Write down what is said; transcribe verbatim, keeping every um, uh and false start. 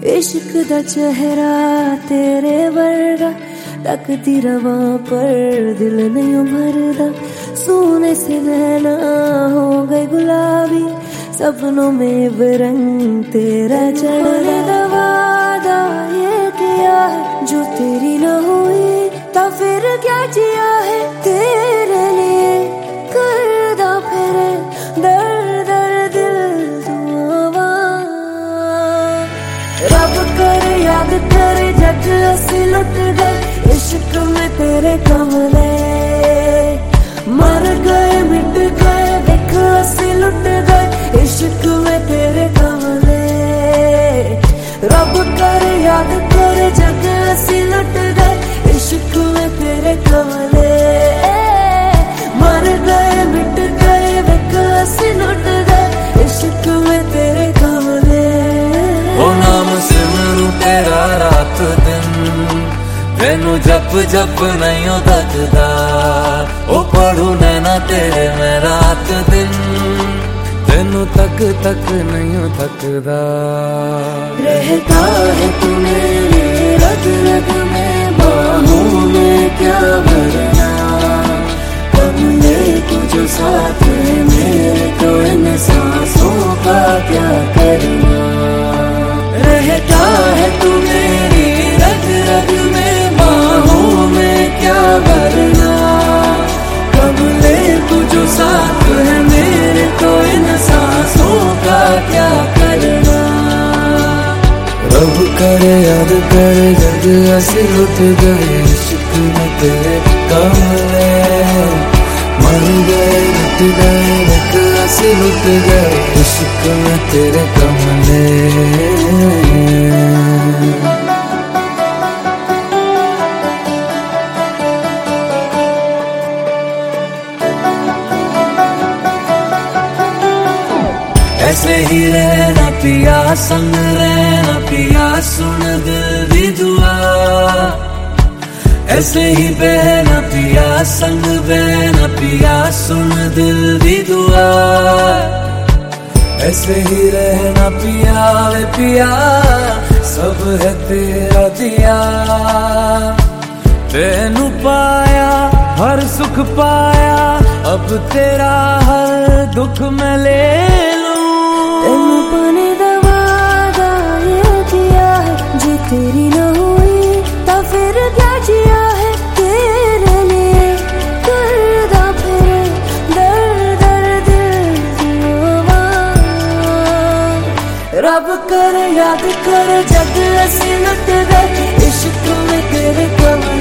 इश्क दा चेहरा तेरे वर्गा तकदी रवा पर दिल नहीं भरदा। सोने से नैना हो गए गुलाबी सपनों में बेरंग तेरा चढ़ा। वादा ये किया है जो तेरी न हुई तो फिर क्या जिया है तेरे लिए करदा फिर दर दर दिल दुआ। रब कर याद कर जग असी लुट गए इश्क में तेरे कमले। मर गए मिट गए देख असी लुट गए इश्क में तेरे कमले। रब कर याद कर जग असी लुट गए इश्क में तेरे कमले। मर गए मिट गए देख असी लुट गए इश्क में तेरे कमले। ओ नाम सिमरू तेरा रात दिन तेनू जप जप नहीं थकदा। ओ पढ़ू नैना तेरे मैं रात दिन तेनू तक तक नहीं थकदा। रहता है तू मेरे रग रग में बाहों में क्या भरना। कब ले तुझे साथ है मेरे तो इन सांसों का क्या करना। रहता है तू मेरी रग रग में बाहों में क्या भरना। कब ले तुझे साथ है मेरे तो इन सांसों का क्या करना। रब करे याद करे जग असी लुट गए इश्क में तेरे कमले। मर गए मिट गए देख असी लुट गए इश्क में तेरे कमले। ऐसे ही रहना पिया संग रहना पिया सुन दिल दी दुआ। ऐसे ही बहना पिया संग बहना पिया सुन दिल दी दुआ। ऐसे ही रहना पिया वे पिया सब है तेरा दिया। तेनू पाया हर सुख पाया अब तेरा हर दुख मैं ले लूं। तेनू पाने दा वादा ये किया है जो तेरी न हुई तो फिर क्या जिया है तेरे लिए करदा फिर दर दर दिल दुआ। रब कर याद कर जग असी लुट गए इश्क में तेरे कमले।